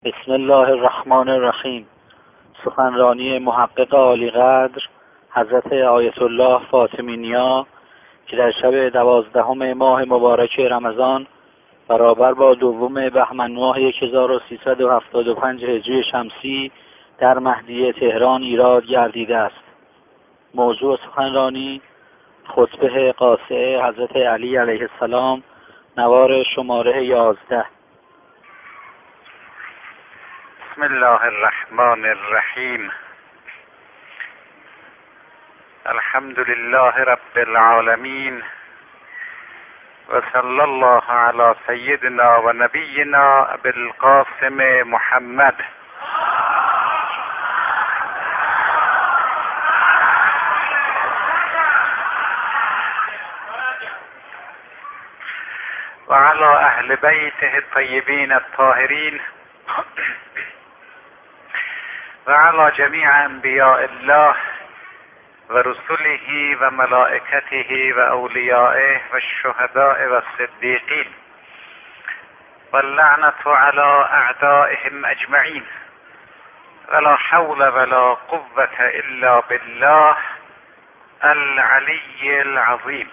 بسم الله الرحمن الرحیم. سخنرانی محقق عالی قدر حضرت آیت الله فاطمی نیا که در شب 12 ماه مبارک رمضان برابر با 2 بهمن ماه 1375 هجری شمسی در مهدیه تهران ایراد گردیده است. موضوع سخنرانی خطبه قاطعه حضرت علی علیه السلام، نوار شماره 11. بسم الله الرحمن الرحیم. الحمد لله رب العالمین و صلی الله علی سیدنا و نبینا بالقاسم محمد. و علی اهل بیته الطیبین الطاهرین و علی جمیع انبیاء الله و رسله و ملائکته و اولیائه و الشهداء و الصدیقین و اللعنة علی اعدائهم اجمعین ولا حول ولا قوة الا بالله العلی العظیم.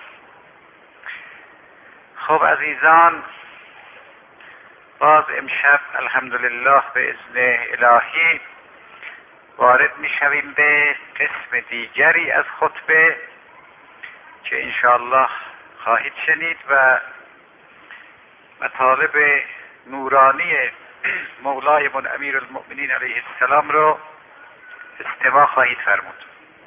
خب عزیزان، باز امشب الحمدلله به اذن الهی وارد میشویم به قسم دیگری از خطبه که انشاءالله خواهید شنید و مطالب نورانی مولای من امیر المؤمنین علیه السلام رو استماع خواهید فرمود.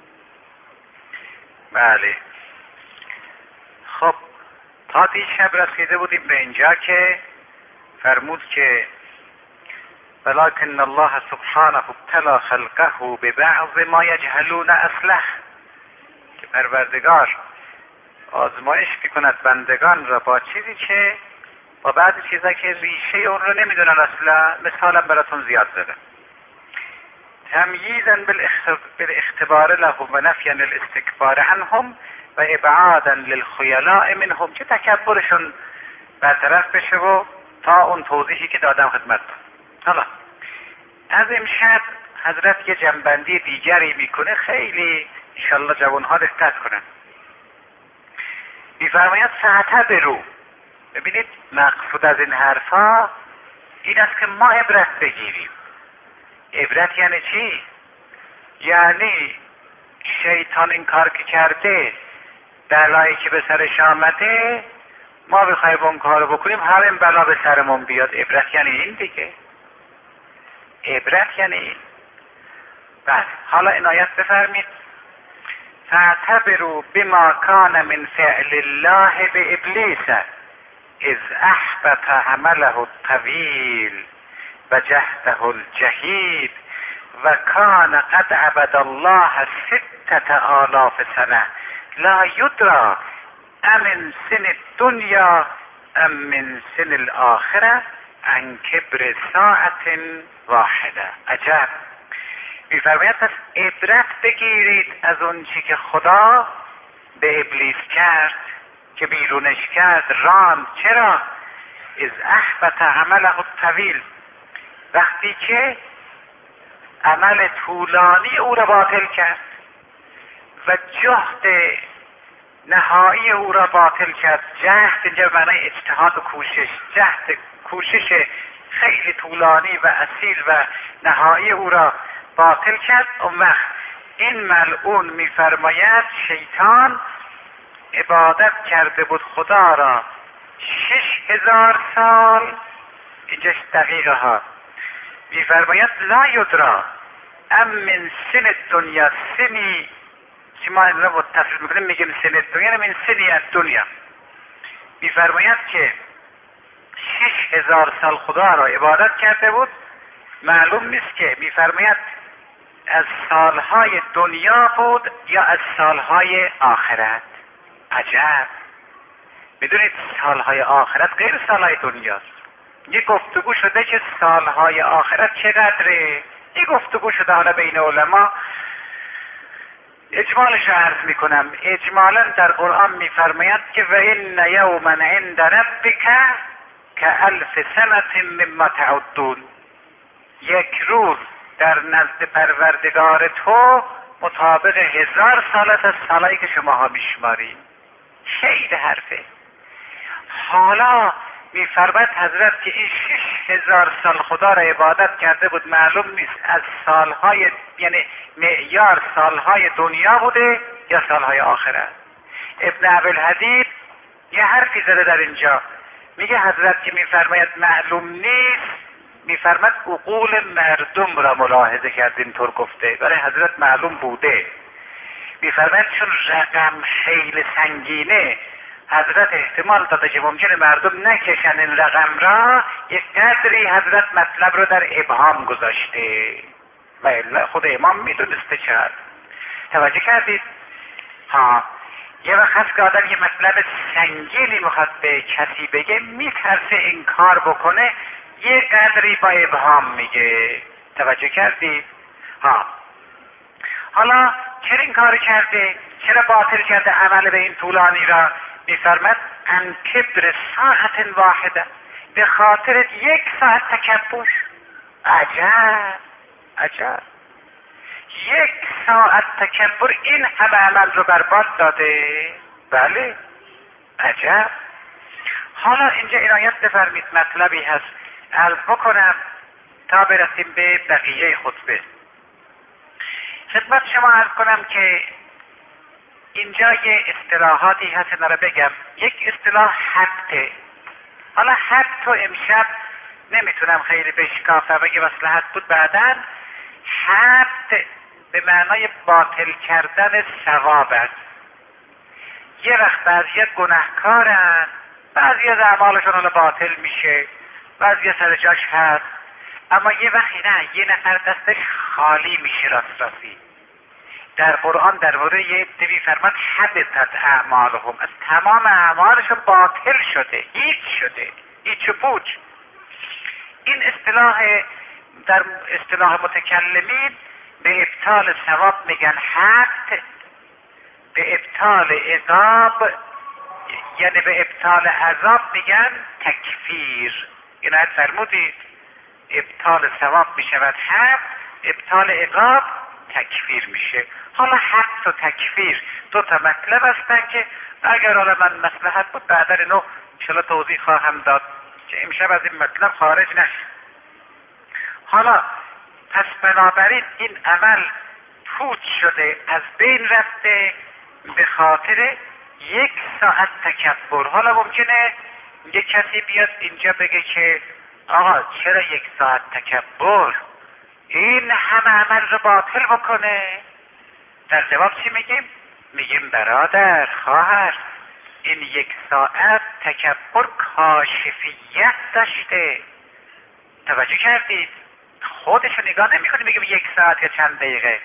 بله، خب تا دیشب رسیده بودیم به اینجا که فرمود که ولکن الله سبحانه ابتلی خلقه ببعض ما یجهلون اصله، که پروردگار آزمایش میکند بندگان را با چیزی که با بعضی چیزا که ریشه اون رو نمیدونن اصلا. مثالم براتون زیاد زدم. تمییزا بالاختبار لهم و نفیا الاستکبار عنهم و ابعادا للخیلاء منهم، که تکبرشون برطرف بشه و تا اون توضیحی که دادم خدمتتون. حالا از امشب حضرت یه جنبندی دیگری میکنه، خیلی انشالله جوانها دقت کنن. میفرماید فاعتبروا. ببینید مقصود از این حرفا این است که ما عبرت بگیریم. عبرت یعنی چی؟ یعنی شیطان این کار که کرده، بلایی که به سرش آمده، ما بخوایم اون کارو بکنیم همین بلا به سرمون بیاد. عبرت یعنی این دیگه. عبرت یعنی این. بله، حالا عنایت بفرمید. فاعتبروا بما کان من فعل الله بابلیس اذ احبط عمله الطویل و جهده الجهید و کان قد عبد الله 6000 سنه لا یدری امن سن الدنیا ام من سن الاخره عن کبر ساعت واحده. عجب. میفرماید پس عبرت بگیرید از اون چی که خدا به ابلیس کرد، که بیرونش کرد، راند. چرا؟ از احبط عمله الطویل، وقتی که عمل طولانی او را باطل کرد و جهد نهایی او را باطل کرد. جهد اینجا به معنی اجتهاد و کوشش. جهد کوشش خیلی طولانی و اصیل و نهایی او را باطل کرد. اون وقت این ملعون میفرماید شیطان عبادت کرده بود خدا را 6000 سال. اینجاش دقیقه ها. میفرماید لا یدری ام من سن دنیا، سنی که ما این را متصل میکنیم میگیم سن دنیا، من سنی دنیا. میفرماید که 6000 سال خدا را عبادت کرده بود. معلوم نیست که میفرماید از سالهای دنیا بود یا از سالهای آخرت. عجب. میدونید سالهای آخرت غیر سالهای دنیاست. یه گفتگو شده که سالهای آخرت چقدره. یه گفتگو شده حالا بین علما. اجمالش عرض میکنم. اجمالا در قرآن میفرماید که و این یوما عند ربک که 1000 سنة مما تعدون. در نزد پروردگار تو مطابق 1000 سال است از سالایی که شماها میشمارید. خیلی حرفه. حالا میفرماید حضرت که این 6000 سال خدا را عبادت کرده بود، معلوم نیست از سالهای، یعنی معیار سالهای دنیا بوده یا سالهای آخرت. ابن ابوالحدید یه حرفی زده در اینجا، میگه حضرت که میفرماید معلوم نیست، میفرماید عقول مردم را ملاحظه کرد، اینطور گفته، برای حضرت معلوم بوده. میفرماید چون رقم خیلی سنگینه، حضرت احتمال داده که ممکنه مردم نکشن این رقم را، یک قدری حضرت مطلب رو در ابهام گذاشته و الا خود امام میدونسته چقدر. توجه کردید؟ یه وقت هست که آدم یه مطلب سنگینی میخواد به کسی بگه، میترسه این کار بکنه، یه قدری با ابهام میگه. توجه کردید؟ حالا چرا این کار کرده؟ چرا باطل کرده عمل به این طولانی را؟ میفرمد ان کبر ساعت واحده، به خاطر 1 ساعت تکبر. عجب 1 ساعت تکبر این همه عمل رو برباد داده. بله عجب. حالا اینجا عنایت بفرمید، مطلبی هست عرض بکنم تا برسیم به بقیه خطبه. خدمت شما عرض کنم که اینجا یه اصطلاحاتی هست، اینا رو بگم. یک اصطلاح حبته. حالا حبت و امشب نمیتونم خیلی بشکافم، اگه مصلحت بود بعداً. حبت به معنای باطل کردن ثواب است. یه وقت بعضی گناهکارن، بعضی از اعمالشون حالا باطل میشه، بعضی سر جاش هست، اما یه وقتی نه، یه نفر دستش خالی میشه راستی. در قرآن در مورد یه عده فرمود حبطت اعمالهم، از تمام اعمالشون باطل شده، هیچ و پوچ. این اصطلاح در اصطلاح متکلمین به ابطال ثواب میگن حبط، به ابطال عذاب یعنی به ابطال عذاب میگن تکفیر. اینایت فرمودید ابطال ثواب میشود حبط، ابطال عقاب تکفیر میشه. حالا حبط و تکفیر 2 تا مطلب هستن که اگر حالا من مصلحت بود بعدا اینو انشاءالله توضیح خواهم داد که امشب از این مطلب خارج نشه. حالا پس بنابراین این عمل پوچ شده، از بین رفته به خاطر 1 ساعت تکبر. حالا ممکنه یک کسی بیاد اینجا بگه که آقا چرا 1 ساعت تکبر؟ این همه عمل رو باطل بکنه. در جواب چی میگیم؟ میگیم برادر، خواهر، این 1 ساعت تکبر کاشفیت داشته. توجه کردید؟ خودشو نگاه نمی کنیم بگیم 1 ساعت یا چند دقیقه.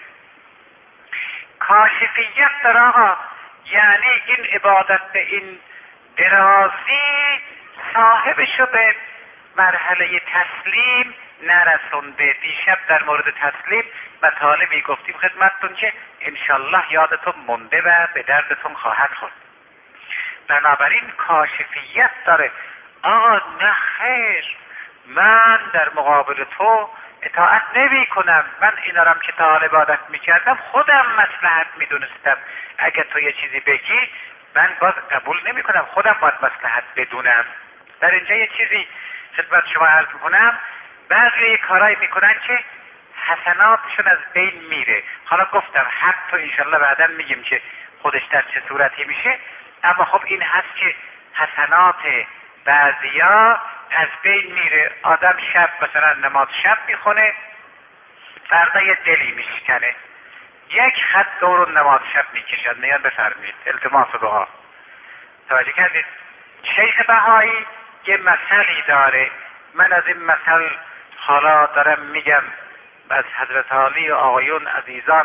کاشفیت در آقا، یعنی این عبادت به این درازی صاحبشو به مرحله تسلیم نرسونده. دیشب در مورد تسلیم مطالبی گفتیم خدمتتون که انشالله یادتون مونده و به دردتون خواهد خورد. بنابراین کاشفیت داره. آقا نه خیر، من در مقابل تو اطاعت نمی کنم، من اینا رو که تا حال عبادت می کردم خودم مصلحت می دونستم، اگر تو یه چیزی بگی من باز قبول نمی کنم، خودم باید مصلحت بدونم. در اینجا یه چیزی خدمت شما عرض میکنم، بعضی یه کارایی میکنن که حسناتشون از بین میره. حالا گفتم حتی انشالله بعدا میگیم که خودش در چه صورتی میشه، اما خب این هست که حسنات بعضیا از بین میره. آدم شب مثلا نماز شب میخونه، فردا یه دلی میشکنه، 1 خط دور نماز شب میکشد. میان بفرمید التماس دعا. توجه کردید؟ شیخ بهایی یه مثلی داره، من از این مثل حالا دارم میگم، از حضرت عالی و آقایون عزیزان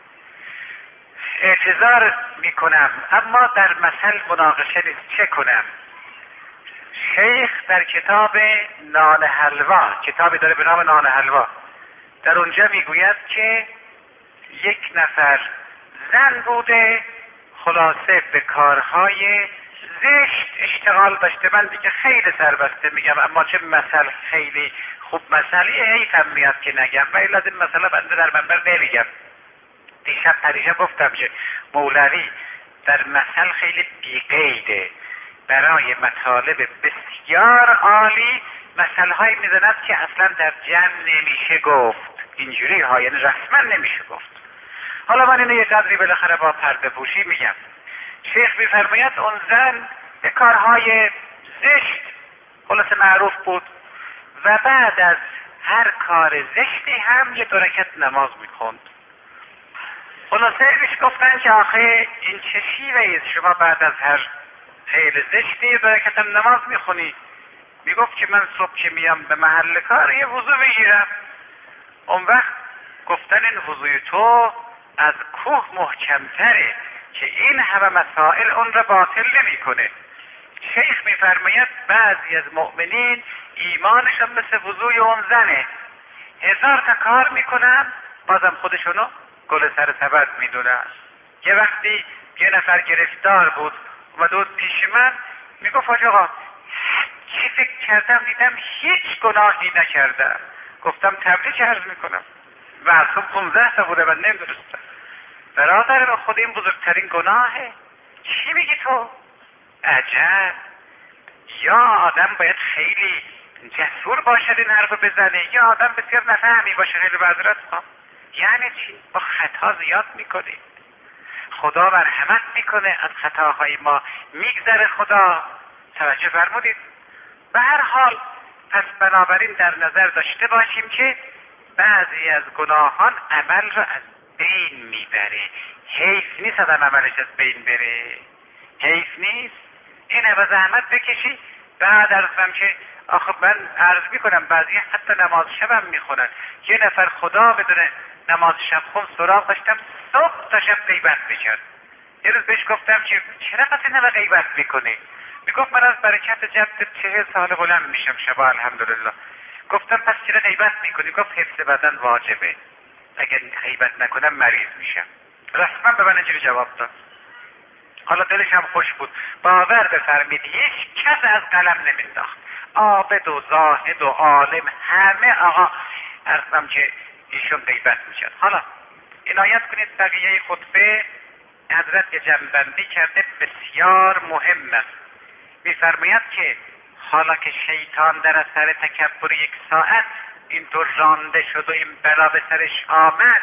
اعتذار میکنم، اما در مثل مناقشه نیست، چه کنم. شیخ در کتاب نان حلوا، کتابی داره به نام نان حلوا، در اونجا میگوید که 1 نفر زن بوده، خلاصه به کارهای زشت اشتغال داشته. من دیگه خیلی سربسته میگم، اما چه مثل خیلی خوب مسئله حیفم میاد که نگم و الا این مسئله بنده در منبر نمیگم. دیشب پریشب گفتم که مولوی در مثل خیلی بیقیده، برای مطالب بسیار عالی مثل‌هایی میزند که اصلا در جمع نمیشه گفت، اینجوری ها، یعنی رسما نمیشه گفت. حالا من اینو یه قدری بالاخره با پرده پوشی میگم. شیخ میفرماید اون زن به کارهای زشت خلاص معروف بود و بعد از هر کار زشتی هم یه 2 رکعت نماز میخوند. خلاصه بهش گفتن که آخه این چه شیوه‌ای است شما بعد از هر فعل زشتی 2 رکعت نماز میخونی؟ میگفت که من صبح که میام به محل کار یه وضو بگیرم. اون وقت گفتن این وضوی تو از کوه محکمتره که این همه مسائل اون را باطل نمیکنه. شیخ میفرماید بعضی از مؤمنین ایمانشون مثل وضوی اون زنه، 1000 تا کار میکنن بازم خودشونو گل سر سبد میدونن. یه وقتی یه نفر گرفتار بود اومد پیش من میگفت حاج آقا چی فکر کردم دیدم هیچ گناهی نکردم. گفتم تبریک عرض میکنم و از صبح 15 تا بوده من نمیدونستم. برادر به خود این بزرگترین گناهه. چی میگی تو؟ عجب، یا آدم باید خیلی جسور باشد این حرفو بزنه یا آدم بسیار نفهمی باشه. خیلی معذرت میخوام. یعنی چی؟ ما خطا زیاد میکنیم، خدا مرحمت میکنه از خطاهای ما، میگذره خدا. توجه فرمودید؟ به هر حال پس بنابراین در نظر داشته باشیم که بعضی از گناهان عمل را از بین میبره. حیف نیست آدم عملش از بین بره، حیف نیست. این عوض زحمت بکشی. بعد عرضم که آخه من عرض میکنم بعضی حتی نماز شبم میخونن. یه نفر خدا بدونه نماز شب خون سراغ داشتم صبح تا شب غیبت میکرد. یه روز بهش گفتم که چرا قصد نمه غیبت میکنی؟ میگفت من از برکت جد 40 سال بلند میشم شبا الحمدلله. گفتم پس چرا غیبت میکنی؟ گفت حفظ بدن واجبه، اگر غیبت نکنم مریض میشم. رسما به من اینجوری جواب داد. حالا دلش هم خوش بود. باور بفرمید هیچ کس از قلم نمینداخت، عابد و زاهد و عالم همه آقا عرضم که ایشون غیبت میشد. حالا عنایت کنید بقیه خطبه حضرت جنبندی کرده بسیار مهم است. میفرماید که حالا که شیطان در اثر تکبر 1 ساعت اینطور رانده شد و این بلا به سرش آمد،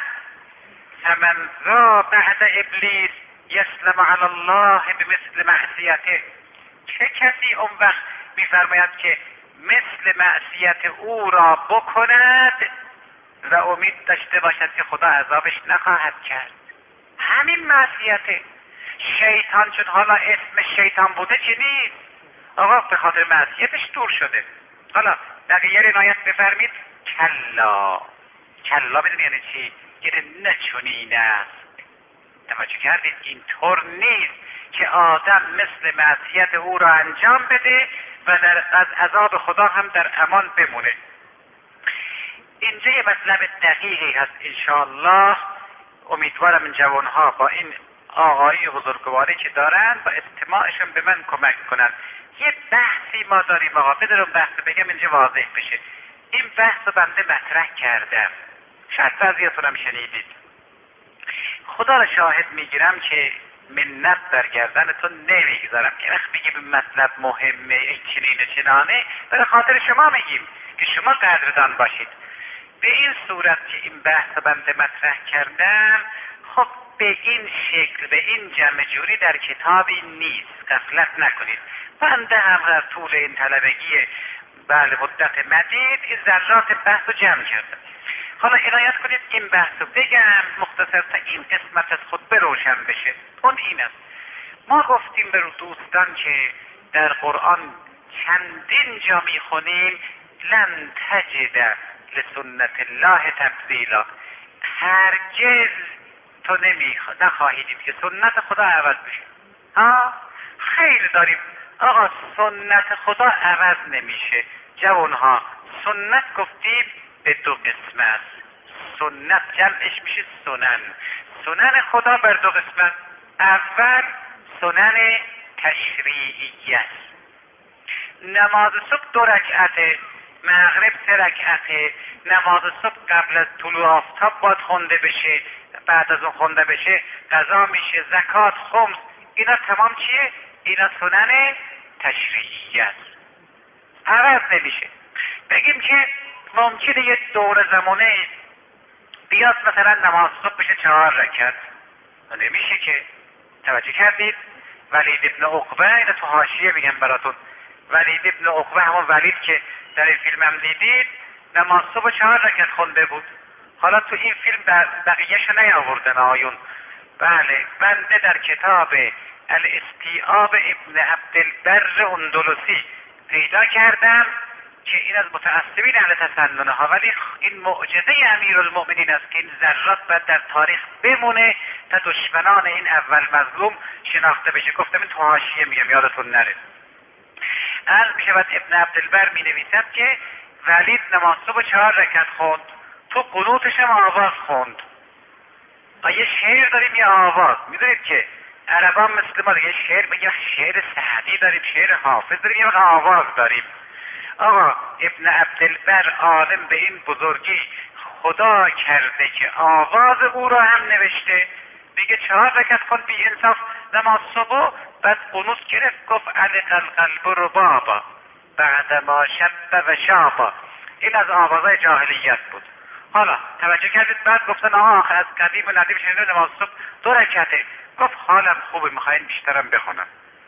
فمن ذا بعد ابلیس یسلم علی الله بمثل معصیته. چه کسی اون وقت میفرماید که مثل معصیت او را بکند و امید داشته باشد که خدا عذابش نخواهد کرد؟ همین معصیته. شیطان چون حالا اسم شیطان بوده چی نیست، آقا به خاطر معصیتش دور شده. حالا بقیه عنایت بفرمید. کلا بدون یعنی چی؟ یعنی نچنین است. توجه کردید؟ اینطور نیست که آدم مثل معصیت او را انجام بده و از عذاب خدا هم در امان بمونه. اینجا یه مطلب دقیقی هست انشاءالله. امیدوارم این جوانها با این آقایی بزرگواری که دارن با استماعشون به من کمک کنن. یه بحثی ما داریم آقا، بدون بحث بگم اینجا واضح بشه. این بحث رو بنده مطرح کردم، شاید بعضیاتون هم شنیدید. خدا را شاهد میگیرم که منت در گردنتون نمیگذارم که وقت بگیم این مطلب مهمه این چنین و چنانه، به خاطر شما میگیم که شما قدردان باشید. به این صورت که این بحث بنده مطرح کردم، خب به این شکل به این جمع جوری در کتابی نیست، غفلت نکنید. بنده هم در طول این طلبگی مدت مدید این ذرات بحث رو جمع کردم. حالا عنایت کنید این بحث رو بگم مختصر تا این قسمت از خطبه روشن بشه. اون این است، ما گفتیم به دوستان که در قرآن چندین جا میخونیم لن تجد لسنت الله تبدیلا. هرگز تو نخواهید دید که سنت خدا عوض بشه. خیلی داریم آقا سنت خدا عوض نمیشه. جوانها سنت گفتیم به 2 قسم است. سنت جمعش میشه سنن. سنن خدا بر 2 قسم است. اول سنن تشریعی است. نماز صبح 2 رکعته، مغرب 3 رکعته، نماز صبح قبل از طلوع آفتاب باید خونده بشه، بعد از اون خونده بشه قضا میشه، زکات، خمس، اینا تمام چیه؟ اینا سنن تشریعی است، عوض نمیشه. بگیم که ممکنه یه دور زمانه بیاد مثلا نماز صبح بشه 4 رکعت، نمیشه که. توجه کردید؟ ولید ابن عقبه، اینو تو حاشیه میگم براتون، ولید ابن عقبه همون ولید که در این فیلم هم دیدید نماز صبح 4 رکعت خونده بود. حالا تو این فیلم بقیه‌شو نیاوردن آیون. بله، بنده در کتاب الاستیعاب ابن عبدالبر اندلسی پیدا کردم که این از متعصبین اهل تسننه ها، ولی این معجزه امیرالمؤمنین است که این ذرات باید در تاریخ بمونه تا دشمنان این اول مظلوم شناخته بشه. گفتم این تو حاشیه میگم یادتون نره. عرض میشود ابن عبدالبر می نویسد که ولید نماز صبح 4 رکعت خوند، تو قنوتش هم آواز خوند. یه شعر داریم یه آواز، میدونید که عربان مثل ما یه شعر میگه، شعر سعدی داریم، شعر حافظ داریم، یه آواز داریم. آقا ابن عبدالبر عالم به این بزرگی خدا کرده که آواز او را هم نوشته. میگه 4 رکعت خوند بی انصاف نماز صبح، بعد قنوت گرفت گفت علق القلب ربابا بعد ما شب و شابا. این از آوازهای جاهلیت بود. حالا توجه کردید؟ بعد گفتن آخه از قدیم و ندیم شنیده نماز صبح 2 رکعته. گفت حالم خوبه، میخواین بیشترم بخونم.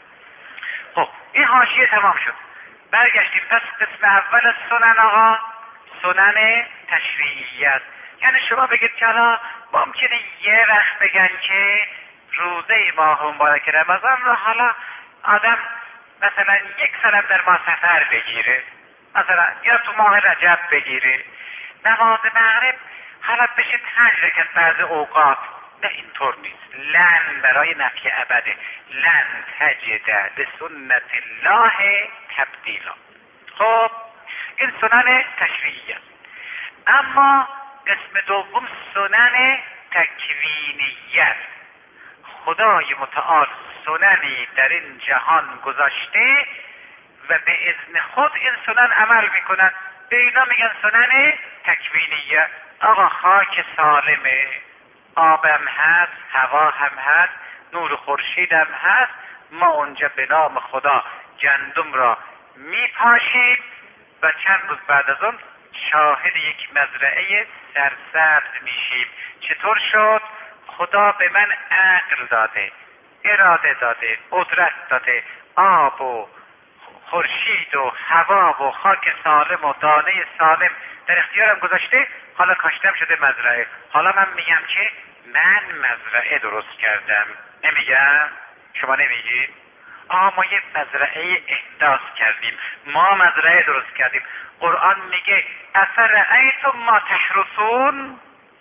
خب این حاشیه تمام شد. برگشتیم پس قسم اول از سنن آقا سنن تشریعیت. یعنی شما بگید که حالا ممکنه یه وقت بگن که روزه ماه مبارک رمضان رو حالا آدم مثلا 1 سال در ماه سفر بگیره، مثلا یا تو ماه رجب بگیره، نماز مغرب حالا بشه 5 رکعت بعض اوقات. نه اینطور نیست. لن برای نفی ابده، لن تجد لسنت الله تبدیلا. خب این سنن تشریعی است. اما قسم دوم سنن تکوینیت. خدای متعال سننی در این جهان گذاشته و به اذن خود این سنن عمل میکنن، به اینا میگن سنن تکوینیه. آقا خاک سالمه، آبم هست، هوا هم هست، نور خورشید هم هست، ما اونجا به نام خدا گندم را میپاشیم و چند روز بعد از اون شاهد یک مزرعه سرسبز میشیم. چطور شد؟ خدا به من عقل داده، اراده داده، قدرت داده، آب و خورشید و هوا و خاک سالم و دانه سالم در اختیارم گذاشته. حالا کاشتم شده مزرعه. حالا من میگم که من مزرعه درست کردم. نمیگم؟ شما نمیگید؟ ما یه مزرعه احداث کردیم، ما مزرعه درست کردیم. قرآن میگه افرأیتم ما تحرثون،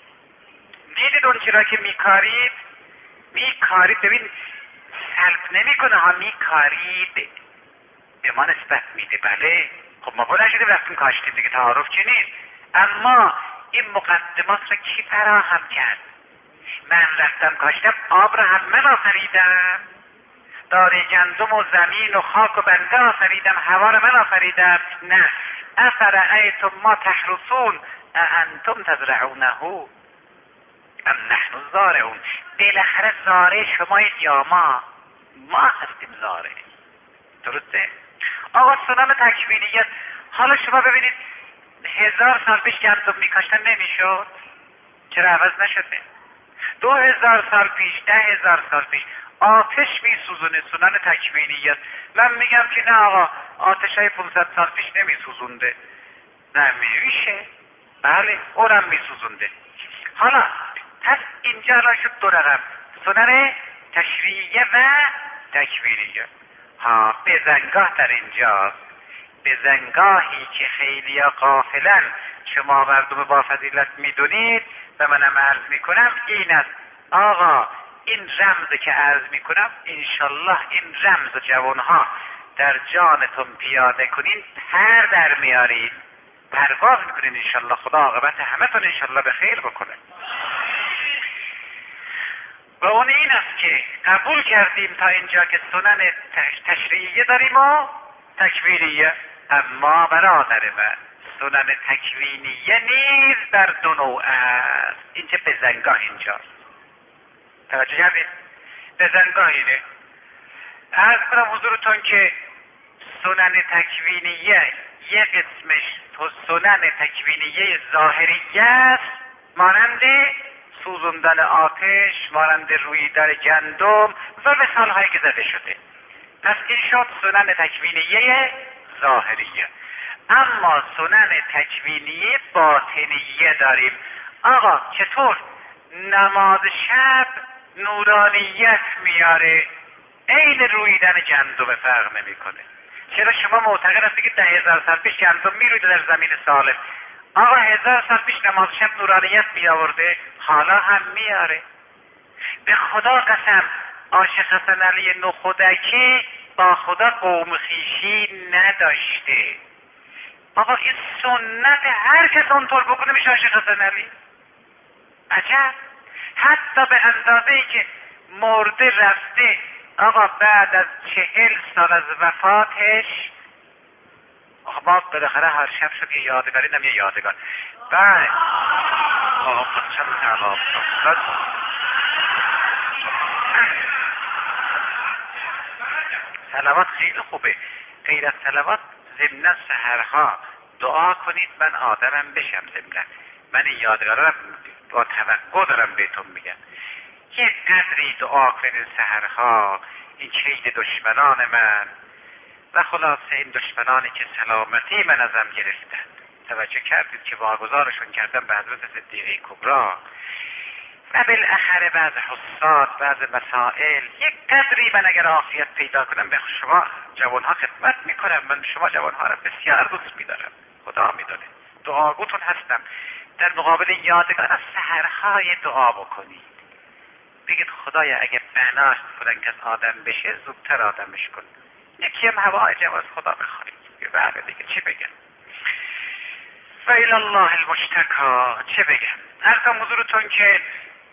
دیدید اون چرا که میکارید؟ ببین سلب نمیکنه ها، میکارید به ما نسبت میده. بله خب ما بلند شدیم رفتیم کاشتیم دیگه، تعارف چی نیست. اما این مقدمات را کی فراهم کرد؟ من رفتم کاشتم، آب را هم من آفریدم، داره گندم و زمین و خاک و بنده آفریدم، هوا را من آفریدم. نه، افرأیتم ما تحرثون اانتم تزرعونه ام نحن الزارعون. بالاخره زارع شمایید یا ما هستیم زارع. درسته؟ آقا سنن تکوینیت. حالا شما ببینید 1000 سال پیش گندم میکاشتن نمیشد؟ چرا عوض نشده؟ 2000 سال پیش، 10,000 سال پیش آتش میسوزونه، سنن تکوینیت. من میگم که نه آقا آتش های 500 سال پیش نمیسوزونده. نه میشه؟ بله اونم میسوزونده. حالا پس اینجا الان شد 2 رقم، سنن تشریعیه و تکوینیه. بزنگاه در اینجاست، بزنگاهی که خیلی غافلن شما مردم با فضیلت میدونید و منم عرض میکنم این است. آقا این رمز که عرض میکنم انشالله این رمز جوانها در جانتون پیاده کنین، پر در میارید، پرواز میکنین انشالله. خدا عاقبت همه تون انشالله به خیر بکنه. و اون این است که قبول کردیم تا اینجا که سنن تشریعیه داریم و تکوینیه. اما برادر من سنن تکوینیه نیز در دو نوع است. این چه بزنگاه اینجاست، توجه کردید؟ بزنگاه اینه. عرض کنم حضورتون که سنن تکوینیه یه قسمش سنن تکوینیه ظاهریه است، مانند سوزوندن آتش، مانند رویدن گندم و مثالهایی که زده شده. پس این شد سنن تکوینیه ظاهریه. اما سنن تکوینیه باطنیه داریم. آقا چطور نماز شب نورانیت میاره، عین رویدن گندم فرق نمیکنه؟ چرا شما معتقد هستی که 10,000 سال پیش گندم میرویده در زمین سالم؟ آقا 1000 سال پیش نماز شب نورانیت میآورده، حالا هم میاره. به خدا قسم عاشق حسن علی نخودکی با خدا قوم خویشی نداشته. آقا این سنت، هر کس اونطور بکنه میشه عاشق حسن علی. عجب. حتی به اندازه ای که مرده رفته، آقا بعد از 40 سال از وفاتش، آقا ما بالاخره هر شب شد یه یادگاری، نم یه یادگار. بله آقا چند سلام صلوات خیلی خوبه. غیر از صلوات ضمن سحرها دعا کنید من آدمم بشم. ضمن من این یادگارم با توقع دارم بهتون میگم، یه قدری دعا کنید سحرها، این کید دشمنان من و خلاصه این دشمنانی که سلامتی من ازم گرفتن. توجه کردید که واگذارشون کردن به حضرت صدیقه کبرا و بالاخره بعض حساد، بعض مسائل، یک قدری من اگر عافیت پیدا کنم به شما جوانها خدمت میکنم. من شما جوانها را بسیار دوست میدارم، خدا میدونه دعاگوتون هستم. در مقابل یادگار از سحرهای دعا بکنید، بگید خدایا اگه بناست فلان کس آدم بشه زودتر آدمش کن. یکی هم هوای از خدا بخواهید. بله دیگه چی بگم؟ و الی الله المشتکا. چه بگم؟ ارزم حضورتون که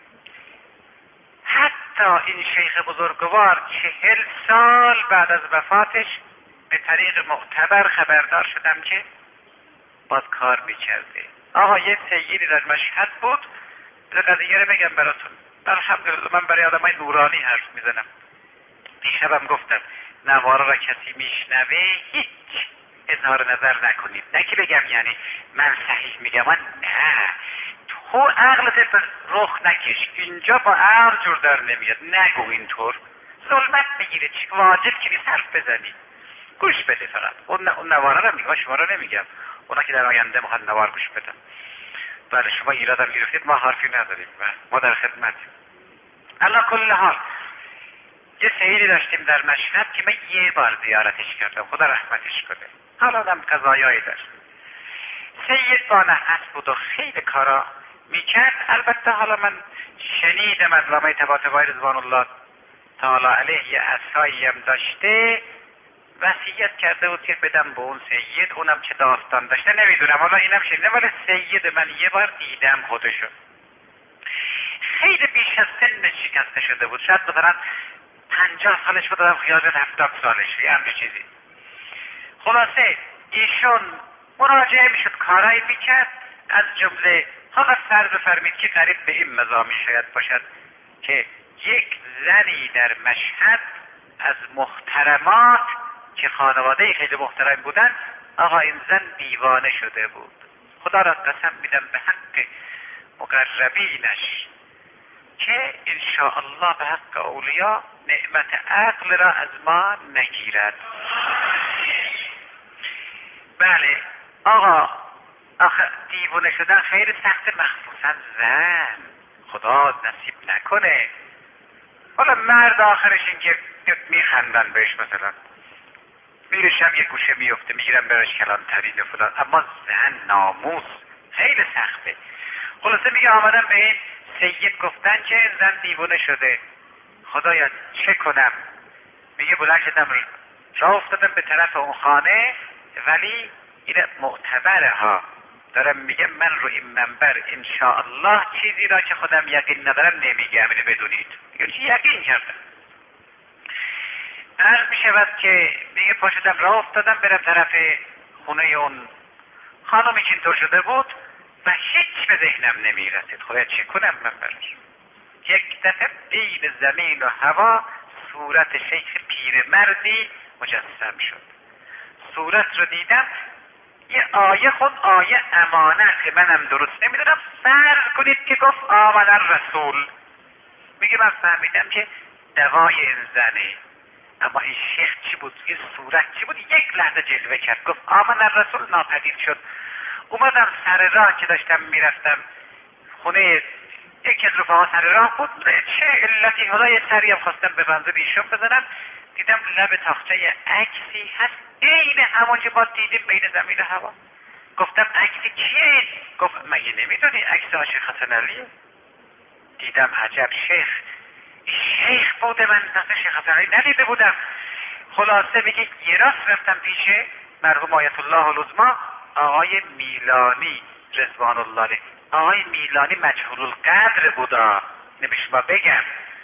حتی این شیخ بزرگوار 40 سال بعد از وفاتش به طریق معتبر خبردار شدم که باز کار میکرده. آقا یه سیدی در مشهد بود، در قضیه رو بگم براتون. الحمدلله من برای آدمای نورانی حرف میزنم. دیشبم گفتم نوارا را کسی میشنوه هیچ اظهار نظر نکنید. نه که بگم یعنی من صحیح میگم، من نه، تو عقلت رخ نکش، اینجا با عقل جور در نمیاد. نگو اینطور، ظلمت بگیره، چی واجب که نیست حرف بزنی. گوش بده فقط. اون نوارا را میگم، شما را نمیگم. اونا که در آینده میخواد نوار گوش بدن. بله شما ایرادم گرفتید، ما حرفی نداریم، ما در خدمتیم. علا کل حال یه سیدی داشتیم در مشهد که من یه بار زیارتش کردم، خدا رحمتش کنه. حالا هم قضایایی داشت. سید با نحس بود و خیلی کارا میکرد. البته حالا من شنیدم از علامه طباطبایی رضوان الله تعالی علیه یه عصایی هم داشته، وصیت کرده بود که بدم به اون سید. اونم چه داستان داشته نمیدونم، حالا اینم شنیدم، ولی سید من یه بار دیدم خودشو. خیلی بیش از سن شکسته شده بود، شاید مثلا 50 سالش بود، خیالت 70 سالش، یه همچه چیزی. خلاصه ایشون مراجعه میشد، کارایی میکرد، از جمله حالا فرض فرمید که قریب به این مضامین شاید باشد که یک زنی در مشهد از محترمات که خانواده خیلی محترم بودن، آقا این زن دیوانه شده بود. خدا را قسم میدم به حق مقربینش که انشاءالله به حق اولیا نعمت عقل را از ما نگیرد. بله آقا، آخه دیوانه شدن خیلی سخت، مخصوصا زن، خدا نصیب نکنه. حالا مرد آخرش این که میخندن بهش، مثلا میرشم یه گوشه میفته، میگیرم برش کلانترین و فلان، اما زن ناموس خیلی سخته. خلاصه میگه آمدم به این سید گفتن که زن دیوانه شده، خدایا چه کنم؟ میگه بلند شدم راه افتادم به طرف اون خانه، ولی این معتبره ها، دارم میگم من رو این منبر انشاءالله چیزی را که خودم یقین ندارم نمیگم، اینو بدونید. یقین کردم. عرض میشود که میگه پاشدم راه افتادم برم طرف خونه اون خانمی که اینطور شده بود و هیچ به ذهنم نمیرسید خدا چه کنم من براش. یک دفعه بین زمین و هوا صورت شیخ پیرمردی مجسم شد. صورت رو دیدم، یه آیه خود آیه امانت که منم درست نمیدونم، فرض کنید که گفت آمن الرسول. میگه من فهمیدم که دوای این زنه، اما این شیخ چی بود؟ این صورت چی بود؟ یک لحظه جلوه کرد، گفت آمن الرسول، ناپدید شد. اومدم سر راه که داشتم میرفتم خونه یکی از رفقا، سر راه بود، چه علتی حالا یه سری هم خواستم به بنزه بیشون بزنم، دیدم لب تاخچه عکسی هست عین همون که ما دیدیم بین زمین و هوا. گفتم عکسی کیه؟ گفت مگه نمیدونی عکس عاشق حسن علیه؟ دیدم عجب شیخ بوده، من مثل شیخ حسن علی ندیده بودم. خلاصه میگه یه راست رفتم پیش مرحوم آیت الله العظما آقای میلانی رضوان الله علیه. آقای میلانی مجهول القدر بودا، نمیشه بگم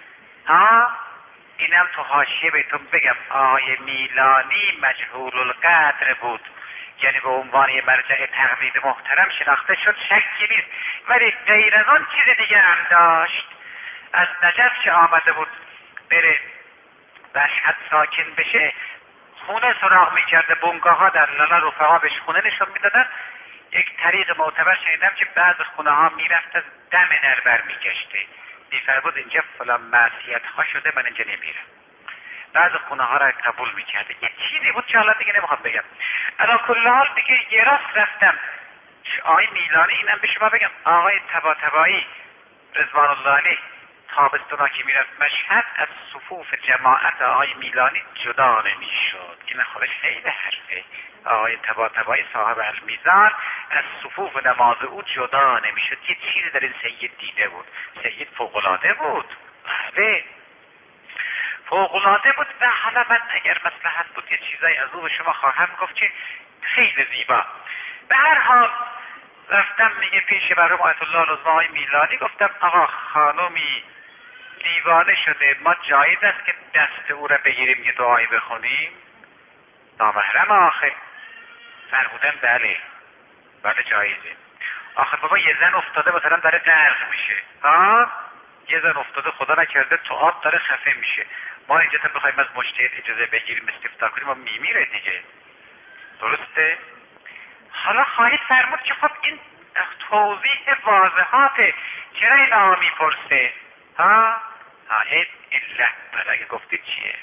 اینم تو حاشیه بهتون بگم، آقای میلانی مجهول القدر بود، یعنی به عنوان یه مرجع تقلید محترم شناخته شد، شکی نیست، ولی غیر از اون چیز دیگه هم داشت. از نجف که آمده بود بره مشهد ساکن بشه، خونه سراغ میکرده، بنگاه ها در لالا رفقا بهش خونه نشون میدادن. یک طریق معتبر شنیدم که بعض خونه ها میرفت از دم در بر میگشته، میفرمود اینجا فلان معصیت ها شده من اینجا نمیرم. بعض خونه ها را قبول میکرده. یه چیزی بود که حالا دیگه نمیخوام بگم. علا کل حال دیگه یه راست رفتم آقای میلانی، اینم به شما بگم آقای طباطبایی رضوان الله علیه تابستونا که میرفت مشهد از صفوف جماعت آقای میلانی جدا نمیشد. این خودش خیلی حرفه. آقای طباطبایی صاحب المیزان از صفوف نماز او جدا نمیشد. یه چیزی در این سید دیده بود. سید فوق‌العاده بود، بله فوق‌العاده بود. و حالا من اگر مصلحت بود یه چیزایی از او به شما خواهم گفت که خیلی زیبا. به هر حال رفتم میگه پیش مرحوم آیت الله العظما آقای میلانی، گفتم آقا خانومی دیوانه شده، ما جایز است که دست او را بگیریم یه دعایی بخونیم؟ نامحرم آخه. فرمودن بله جایزه. آخه بابا یه زن افتاده مثلا داره غرق میشه، یه زن افتاده خدا نکرده تو آب داره خفه میشه، ما اینجا تا بخوایم از مجتهد اجازه بگیریم استفتاء کنیم ما میمیره دیگه، درسته؟ حالا خواهید فرمود که خب این توضیح واضحاته، چرا این آقا میپرسه؟ این علت برای گفته چیه؟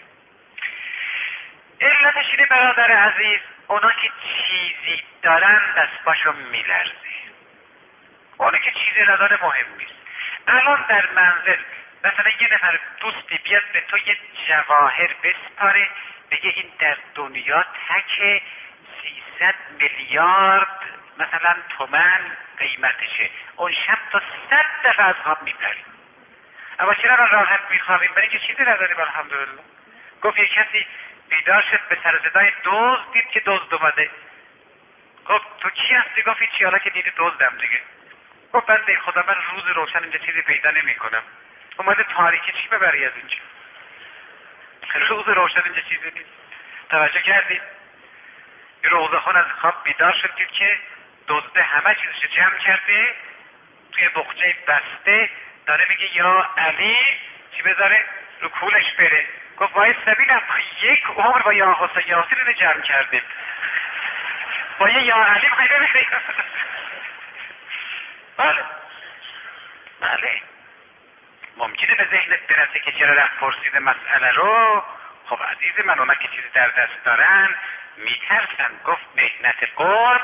علتش اینه برادر عزیز، اونا که چیزی دارن دستباشون میلرزه، اونا که چیزی نداره مهم نیست. الان در منزل مثلا یه نفر دوستی بیاد به تو یه جواهر بسپاره، بگه این در دنیا تک 300 میلیارد مثلا تومن قیمتشه، اون شب تا 100 دفعه از خواب میپریم. اما چرا راحت میخوابیم؟ برای که چیزی نداریم الحمدلله. گفت یه کسی بیدار شد به سر صدای دزد دید که دزد اومده. گفت تو کی هستی؟ گفت چی؟ حالا که دیدی دزدم دیگه. گفت بنده خدا من روز روشن اینجا چیزی پیدا نمی کنم، اومده تاریکی چی ببری از اینجا؟ روز روشن اینجا چیزی نیست. توجه کردید؟ یه روزخون از خواب بیدار شد دید که دزده همه چیزش جمع کرده توی بخچه بسته، داره میگه یا علی چی بذاره رو کولش بره. گفت وای سبیلم یک عمر با یا حسین یاسین رو جمع کردیم، با یه یا علی میخوایی ببینی. بله ممکنه به ذهنت برسه که چرا رفت پرسیده مسئله رو. خب عزیز من اونا که چیزی در دست دارن میترسن. گفت مهنت قرب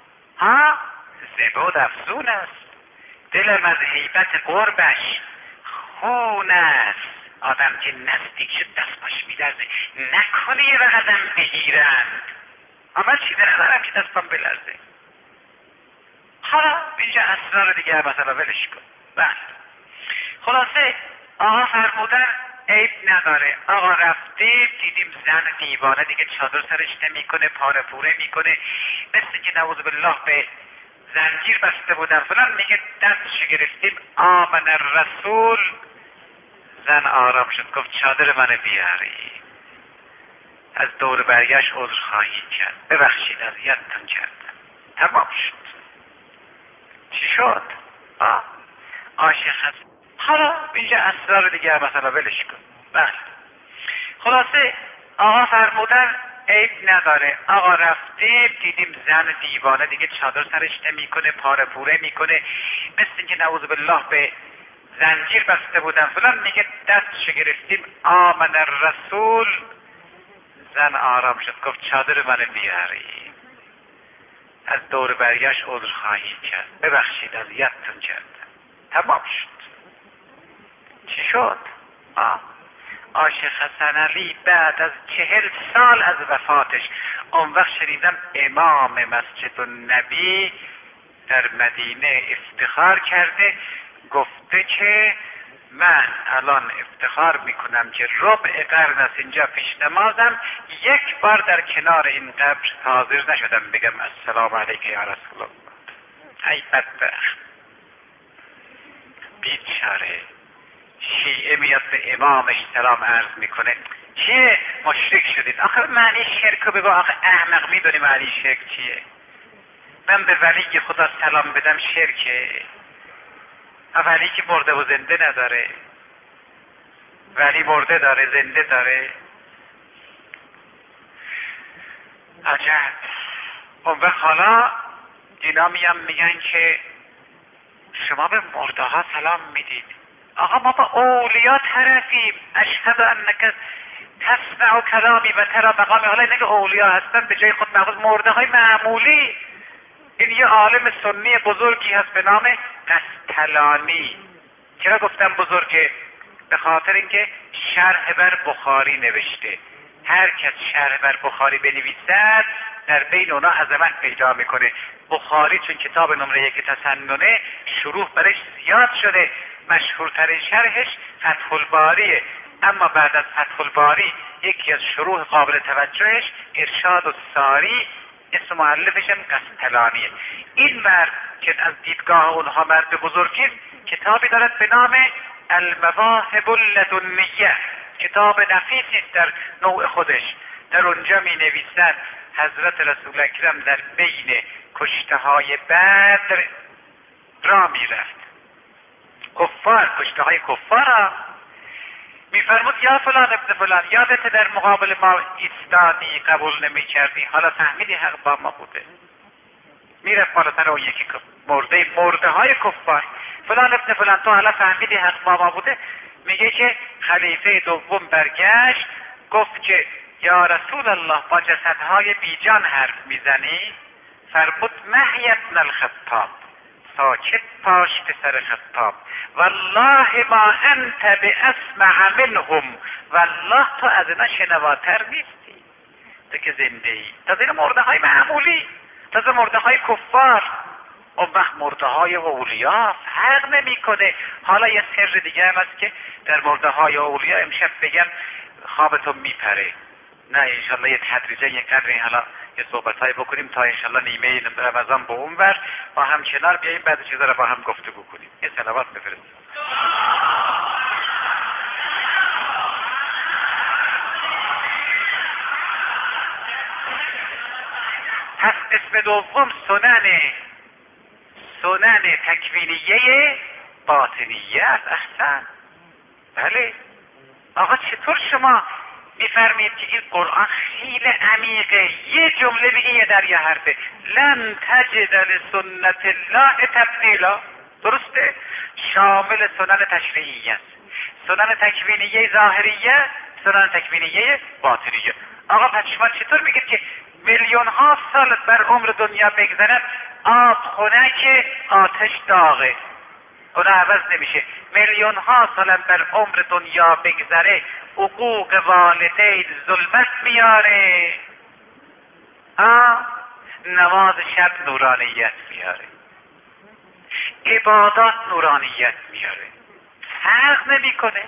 زباد افزون است، دلم از هیبت قربش خون است. آدم که نزدیک شد دست باش میلرزه، نکنه یه قدم بگیرند. اما چیزی ندارم که دستم بلرزه. حالا اینجا اسرار دیگه مثلا ولش کن. بله خلاصه آقا فرمودن عیب نداره. آقا رفتیم دیدیم زن دیوانه دیگه چادر سرش نمیکنه، پاره پوره میکنه، مثل که نعوذ بالله به زنجیر بسته بودن فلان. میگه دستش گرفتیم آمن الرسول. زن آرام شد، گفت چادر منو بیاری. از دور برگشت عذر خواهی کرد، ببخشید اذیتتون کردم. تمام شد. چی شد؟ عاشق هست. حالا اینجا اسرار دیگه مثلا ولش کن. بله خلاصه آقا فرمودن عیب نداره. آقا رفتیم دیدیم زن دیوانه دیگه چادر سرش نمیکنه، پاره پوره میکنه، مثل اینکه نعوذ بالله به زنجیر بسته بودن فلان. میگه دستشو گرفتیم آمن الرسول. زن آرام شد، گفت چادر من بیاری. از دور برگشت عذرخواهی کرد، ببخشید اذیتتون کردم. تمام شد. چی شد؟ عاشق حسن علی بعد از 40 سال از وفاتش اون وقت شنیدم امام مسجد النبی در مدینه افتخار کرده، گفته که من الان افتخار میکنم که ربع قرن از اینجا پیش نمازم، یک بار در کنار این قبر حاضر نشدم بگم السلام علیک یا رسول الله. ای بدبخت بیچاره. شیعه میاد به امامش سلام عرض میکنه، چیه؟ مشرک شدید. آخه معنی شرک رو بگو. آخه احمق میدونی معنی شرک چیه؟ من به ولی خدا سلام بدم شرکه؟ ولی که مرده و زنده نداره. ولی مرده داره زنده داره. عجب. اون وقت حالا اینا میگن که شما به مرده ها سلام میدید. آقا ما با اولیا طرفیم. اشهد انک تسمع کلامی و ترى مقامی. حالا اینه که اولیا هستن به جای خود مأخوذ مرده های معمولی. این یه عالم سنی بزرگی هست به نام قسطلانی. چرا گفتم بزرگه؟ به خاطر اینکه شرح بر بخاری نوشته. هر کس شرح بر بخاری بنویسد در بین اونا عظمت پیدا میکنه. بخاری چون کتاب نمره 1 تسننه شروح برش زیاد شده. مشهورترین شرحش فتح الباریه، اما بعد از فتح الباری یکی از شروح قابل توجهش ارشاد الساری، اسم مؤلفش هم قسطلانیه. این مرد که از دیدگاه اونها مرد بزرگی، کتابی دارد به نام المواهب اللدنیه. کتاب نفیسی است در نوع خودش. در اونجا می نویسد حضرت رسول اکرم در بین کشته های بدر را می رفت. کفار، کشته های کفار میفرمود یا فلان ابن فلان، یادت در مقابل ما ایستادی قبول نمی کردی، حالا فهمیدی حق با ما بوده. میرفت بالاتر اون یکی مرده های کفار، فلان ابن فلان تو حالا فهمیدی حق با ما بوده. میگه که خلیفه دوم برگشت گفت که یا رسول الله با جسدهای بیجان حرف میزنی؟ فرمود مهی ابن الخطاب، ساکت باش پسر خطاب، والله ما انت باسمع منهم، والله تو از اینا شنواتر نیستی. تو که زنده ای. تازه این مرده های معمولی، تازه مرده های کفار. اون وقت مرده های اولیا فرق نمی کنه. حالا یه سر دیگه هم هست که در مرده های اولیا امشب بگم خوابتون میپره. نه انشالله یه تدریجا یه قدری حالا یه صحبتایی بکنیم تا انشالله نیمه رمضان به اون ور با هم کنار بیاییم، بعد چیزا رو با هم گفتگو کنیم. یه صلوات بفرستیم. پس اسم دوم سنن تکوینیه باطنیه است. احسن. بله. آقا چطور شما میفرمید که این قرآن خیلی عمیقه؟ یه جمله بگی یه دریا حرفه. لن تجد لسنت الله تبدیلا. درسته؟ شامل سنن تشریعیه است، سنن تکوینیه ظاهریه، سنن تکوینیه باطنیه. آقا پس شما چطور میگید که میلیون ها سال بر عمر دنیا بگذرد آب خنک آتش داغه، اونا عوض نمیشه. میلیون ها سال بر عمر دنیا بگذره حقوق والدین ظلمت میاره، نماز شب نورانیت میاره، عبادات نورانیت میاره، فرق نمیکنه.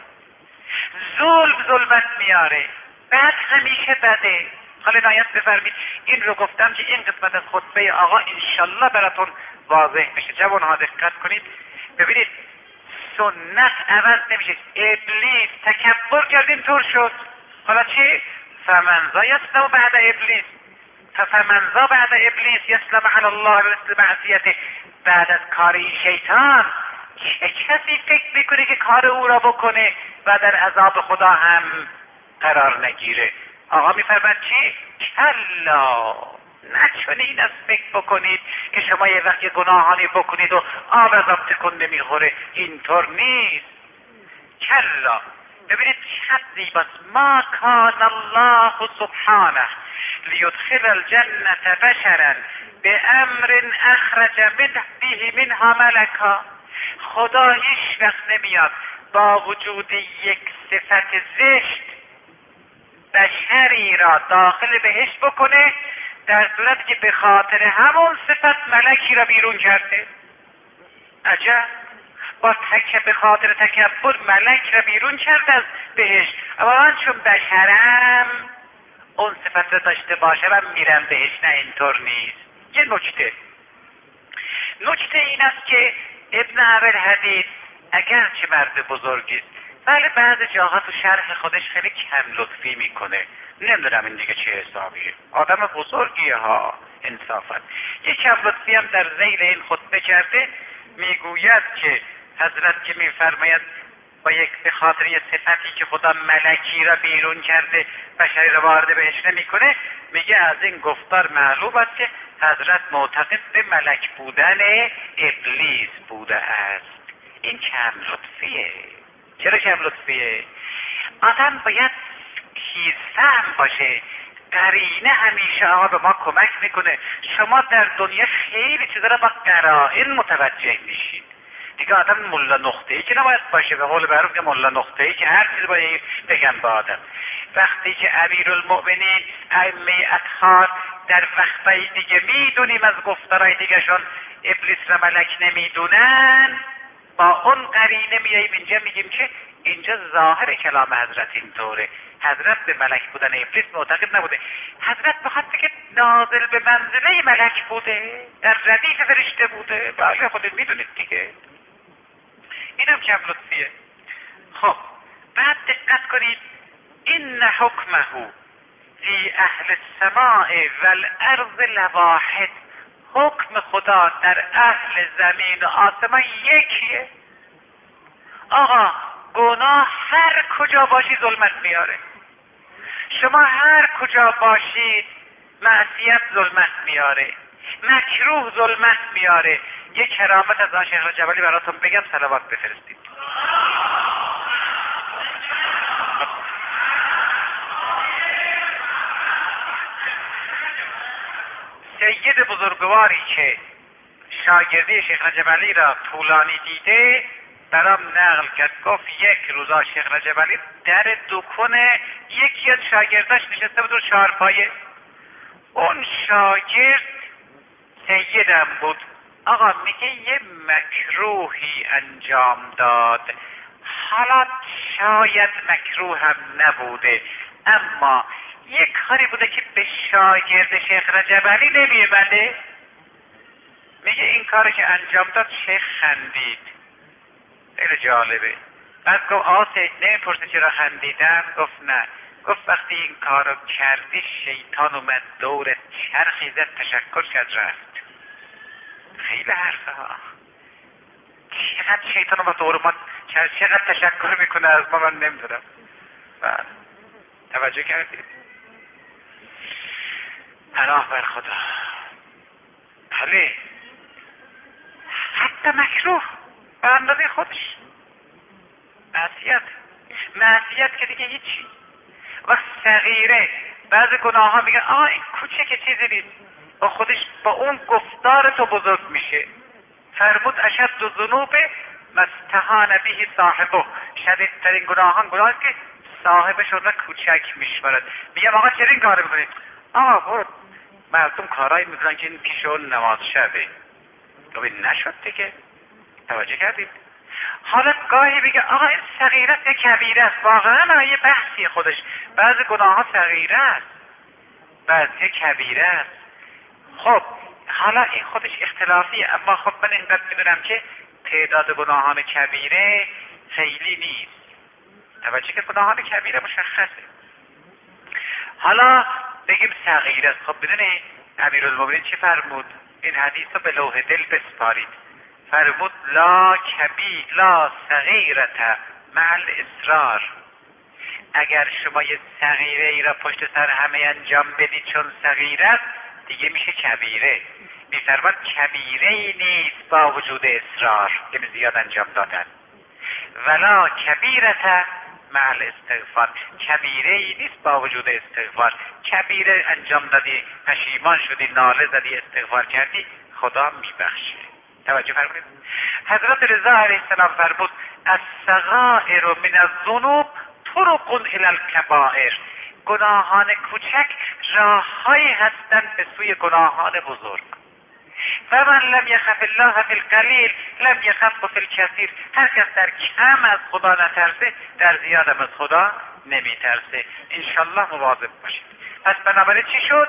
ظلمت میاره، بعد همیشه بده. حالا عنایت بفرمید این رو گفتم که این قسمت از خطبه آقا انشالله براتون واضح بشه. جوانها دقت کنید ببینید سنت عوض نمیشه. ابلیس تکبر کرد اینطور شد. حالا چی؟ فمن زایست و بعد ابلیس فمن ذا بعد ابلیس یسلم علی الله مثل معصیته. بعد از کار این شیطان چه کسی فکر میکنه که کار او را بکنه و در عذاب خدا هم قرار نگیره؟ آقا میفرماد چی؟ کلا، نچنین از فکر بکنید که شما یه وقت گناهانی بکنید و آب از آب تکون نمیخوره. اینطور نیست. کلا. ببینید چقدر زیباست. ما کان الله سبحانه لیدخل الجنة بشرا بامر اخرج به منها ملکا. خدا هیچ وقت نمیاد با وجود یک صفت زشت بشری را داخل بهشت بکنه در صورتی که به خاطر همون صفت ملکی را بیرون کرده. عجب. به خاطر تکبر ملک را بیرون کرده از بهشت، اما من چون بشرم اون صفت را داشته باشم میرم بهشت. نه، اینطور نیست. یه نکته این است که ابن ابوالحدید اگرچه مرد بزرگی است ولی بعض جاها تو شرح خودش خیلی کم لطفی میکنه. نمیدونم این دیگه چه حسابیه. آدم بزرگیه ها، انصافا. یه کم لطفی هم در ذیل این خطبه کرده. میگوید که حضرت که میفرماید به خاطر یه صفتی که خدا ملکی را بیرون کرده بشری را وارد بهش نمیکنه، میگه از این گفتار معلوم است که حضرت معتقد به ملک بودن ابلیس بوده است. این کم لطفیه. چرا کم لطفیه؟ آدم باید تیزفهم باشه. قرینه همیشه آقا به ما کمک میکنه. شما در دنیا خیلی چیزا را با قرائن متوجه میشید. دیگه آدم ملا نقطه‌ای که نباید باشه. به قول معروف که ملا نقطه‌ای که هر چیزی باید بگم به آدم. وقتی که امیرالمؤمنین ائمه اطهار در وقتای دیگه میدونیم از گفتارهای دیگهشون ابلیس را ملک نمیدونن، با اون قرینه میاییم اینجا میگیم که اینجا ظاهر کلام حضرت اینطوره. حضرت به ملک بودن ابلیس معتقد نبوده. حضرت بخاطر که نازل به منزله ملک بوده، در ردیف فرشته بوده. بله خودت میدونید دیگه. اینم کم لطفیه. خب بعد دقت کنید. این حکمه فی اهل السماء والارض لواحد. حکم خدا در اهل زمین و آسمان یکیه. آقا گناه هر کجا باشی ظلمت میاره. شما هر کجا باشید معصیت ظلمت میاره، مکروه ظلمت میاره. یه کرامت از آن شیخ رجبلی براتون بگم، صلوات بفرستید. سید بزرگواری که شاگردی شیخ رجبلی را طولانی دیده برام نقل کرد. گفت یک روزا شیخ رجبلی در دکون یکی از شاگرداش نشسته بود رو چهارپایه. اون شاگرد سیدم بود. آقا میگه یه مکروهی انجام داد. حالا شاید مکروه هم نبوده، اما یه کاری بوده که به شاگرد شیخ رجبلی نمیبنده. میگه این کاری که انجام داد شیخ خندید. خیلی جالبه. بعد گفت آقا سید نمیپرسه چرا خندیدم؟ گفت نه. گفت وقتی این کارو کردی شیطان اومد دور چرخی زد تشکر کرد رفت. خیلی حرفه ها. چقدر شیطان اومد دور ما چقدر تشکر میکنه از ما، من نمیدونم. توجه کردید؟ پناه بر خدا. بله حتی مکروه به اندازه خودش. معصیت که دیگه هیچی. و صغیره بعضی گناه ها میگن این کوچه چیزی نیست، با خودش با اون گفتار تو بزرگ میشه. فرمود اشد الذنوب مستهان به صاحبه. شدیدترین گناهان گناهی که صاحبشون را کوچک میشمارد. میگم آقا چرا این کارو میکنید؟ برو مردم کارایی میکنن که این پیش اون نماز شبه. ببین نشد دیگه. توجه کردید؟ حالا گاهی بگه این صغیره است یا کبیره است. واقعا یه بحثی خودش. بعضی گناه ها صغیره است، بعضی کبیره است. خب حالا این خودش اختلافیه، اما خب من اینقدر میدونم که تعداد گناهان کبیره خیلی نیست. توجه که گناهان کبیره مشخصه. حالا بگیم صغیر است. خب بدونی امیرالمومنین چه فرمود؟ این حدیث رو به لوح دل بسپارید. فرمود لا صغیرة مع الاصرار. اگر شما یه صغیره ای را پشت سر همه انجام بدید چون صغیر است، دیگه میشه کبیره. میفرماد کبیره ای نیست با وجود اصرار، یعنی زیاد انجام دادن. ولا کبیرة مع الاستغفار. کبیره ای نیست با وجود استغفار. کبیره انجام دادی، پشیمان شدی، ناله زدی، استغفار کردی، خدا میبخشه. توجه فرمودید؟ حضرت رضا علیه السلام فرمود الصغائر من الذنوب طرق الی الکبائر. گناهان کوچک راههایی هستند به سوی گناهان بزرگ. و من لم یخف الله فی القلیل لم یخف فی الکثیر. هر کس در کم از خدا نترسه در زیادم از خدا نمیترسه. انشالله مواظب باشید. پس بنابراین چی شد؟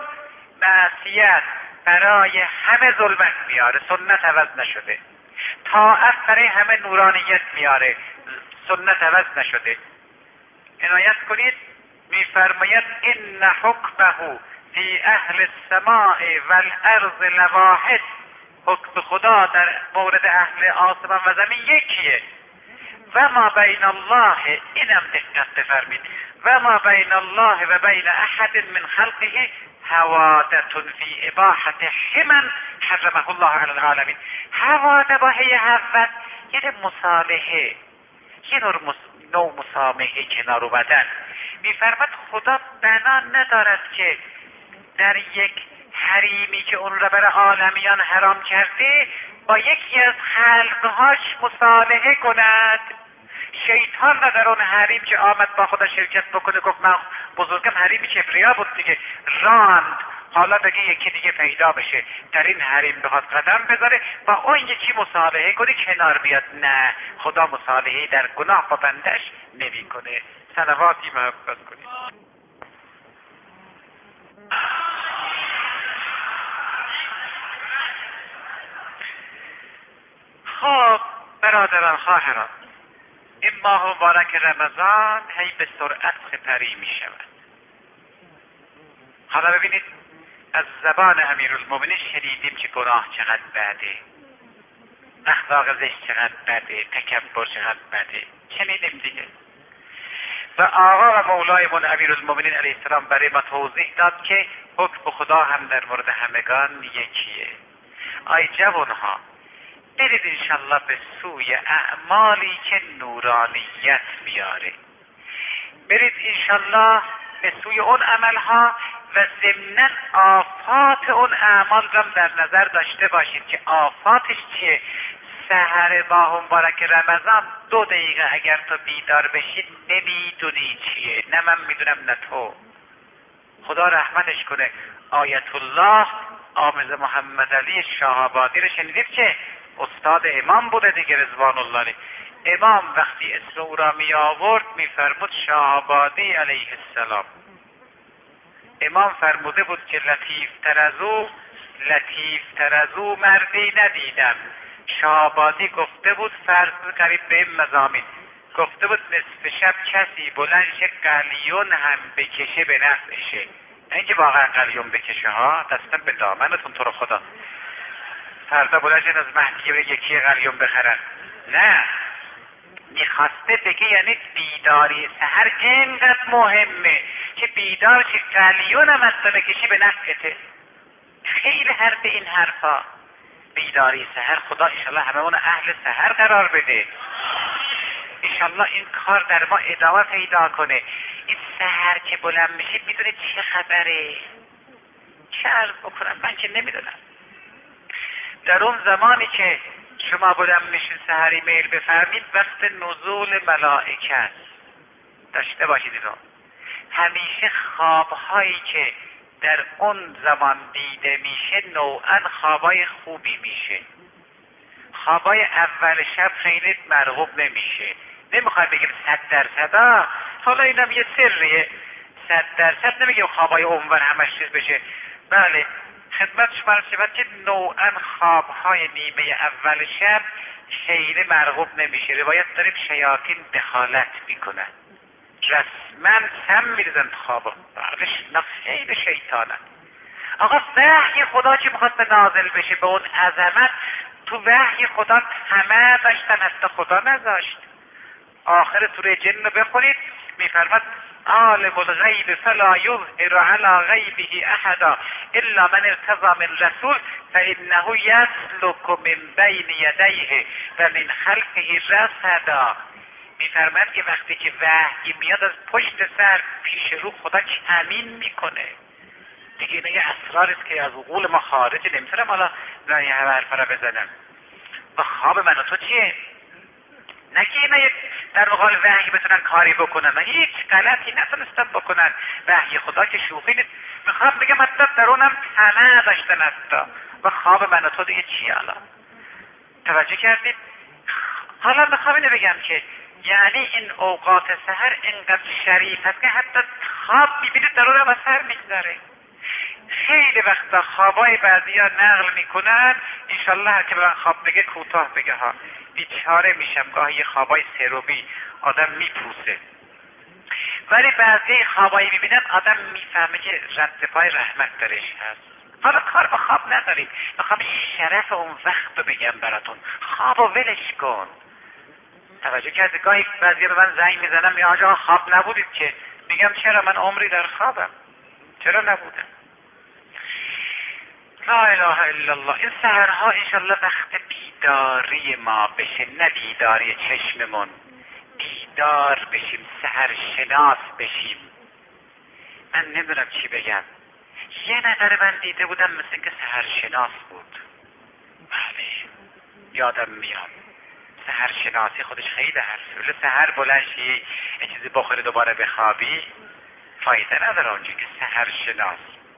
معصیت برای همه ظلمت میاره، سنت عوض نشده. طاعت برای همه نورانیت میاره، سنت عوض نشده. عنایت کنید، میفرماید ان حکمه فی اهل السماء والارض لواحد. حکم خدا در مورد اهل آسمان و زمین یکیه. و ما بین الله، اینم دقت بفرمید، و ما بین الله و بین احد من خلقه حوادث فی اباحة حمن حرمه الله علی العالمین. حوادث با هی حوت یعنی مصالحه، یه نوع مسامحه، کنار اومدن. میفرماد خدا بنا ندارد که در یک حریمی که اون را برای عالمیان حرام کرده با یکی از خلقهاش مصالحه کند. شیطان را در اون حریم که آمد با خدا شرکت بکنه، گفت من بزرگم حریم کبریا بود دیگه، راند، حالا بگه یکی دیگه پیدا بشه در این حریم بخواد قدم بذاره با اون یکی مصالحه کنی کنار بیاد. نه، خدا مصالحه در گناه با بندش نمی کنه. صلواتی محبت کنید. خب برادران خواهران، این ماه مبارک رمضان هی به سرعت سپری می شود. حالا ببینید از زبان امیرالمومنین شنیدیم که گناه چقدر بده، اخلاق زشت چقدر بده، تکبر چقدر بده، شنیدیم دیگه. و آقا و مولایمون امیرالمومنین علیه السلام برای ما توضیح داد که حکم خدا هم در مورد همگان یکیه. آی جوانها، برید انشالله به سوی اعمالی که نورانیت بیاره. برید انشالله به سوی اون عملها و ضمناً آفات اون اعمال را در نظر داشته باشید که آفاتش چیه. سحر ماه مبارک رمضان 2 دقیقه اگر تو بیدار بشید نمیدونی چیه، نه من میدونم نه تو. خدا رحمتش کنه. آیت الله آمز محمد علی شاهآبادی رو شنیدید که استاد امام بوده دیگه رضوان الله علیه. امام وقتی اسم او را می آورد می فرمود شاهآبادی علیه السلام. امام فرموده بود که لطیفتر از او مردی ندیدم. شاهآبادی گفته بود فرض قریب به این مضامین، گفته بود نصف شب کسی بلند شه قلیون هم بکشه به نفعشه. نه اینکه واقعا قلیون بکشه ها، دستم به دامنتون تو رو خدا، فردا بلند شن از مهدیه به یکی قلیون بخرن. نه، میخواسته بگه یعنی بیداری سحر اینقدر مهمه که بیدار که قلیون هم از بکشی به نفعته. خیلی حرف این حرفا. بیداری سحر خدا انشالله هممون اهل سحر قرار بده. انشالله این کار در ما ادامه پیدا کنه. این سحر که بلند میشه میدونه چه خبره. چه عرض بکنم من که نمیدونم. در اون زمانی که شما بلند میشین سحری میل بفرمید وقت نزول ملائکه است. داشته باشید اینو. همیشه خوابهایی که در اون زمان دیده میشه نوعا خوابای خوبی میشه. خوابای اول شب خیلی مرغوب نمیشه. نمیخوای بگیم 100%. حالا اینم یه سریه. 100% نمیگیم خوابای اونور همش چیز بشه. بله خدمت شما عرض شود که نوعا خوابهای نیمه اول شب خیلی مرغوب نمیشه. روایت داریم شیاطین دخالت میکنن. رسما سم میریزن تو خواب. اینا خیلی شیطانن. آقا وحی خدا که میخواد به نازل بشه به اون عظمت، تو وحی خدا همه داشتن، حتی خدا نذاشت. آخر سوره جن رو بخونید، میفرماد عالم الغیب فلا یظهر علی غیبه احدا الا من ارتضی من رسول فانه یسلک من بین یدیه و من خلفه رصدا. میفرماد که وقتی که وحی میاد از پشت سر پیش رو خدا کمین میکنه. دیگه اینا یه اسرار است که از عقول ما خارجه، نمیتونم حالا یه حرفا رو بزنم. با خواب من و تو چیه؟ نه که اینا در مقابل وحی بتونن کاری بکنن، نه هیچ غلطی نتونستن بکنن. وحی خدا که شوخی نیست. میخوام بگم حتی درونم طمع داشتن حتی. و خواب من و تو دیگه چی حالا؟ توجه کردید؟ حالا میخوام اینو بگم که یعنی این اوقات سحر اینقدر شریف هست که حتی خواب میبینید درونم اثر میگذاره. خیلی وقتا خوابای بعضی ها نقل میکنن، انشالله هر که به من خواب بگه کوتاه بگه ها، بیچاره میشم. گاهی یه خوابای سروبی آدم میپوسه، ولی بعضی خوابایی میبینن آدم میفهمه که رد پای رحمت درش هست. حالا کار با خواب نداریم، میخوام شرف اون وقت رو بگم براتون. خواب و ولش کن. توجه کرده؟ گاهی بعضی به من زنگ میزنم یا آجا خواب نبودید که؟ میگم چرا، من عمری در خوابم، چرا نبودم؟ لا اله الا الله. این سحرها انشالله وقت بیداری ما بشه، نه بیداری چشممون. بیدار بشیم، سحر شناس بشیم. من نمیدونم چی بگم. یه نفر من دیده بودم مثل که سحر شناس بود. بله یادم میاد. سحر شناسی خودش خیلی حرفه. سحر بلند شی یه چیزی بخوری دوباره بخوابی فایده نداره اونجا که سحر شناس.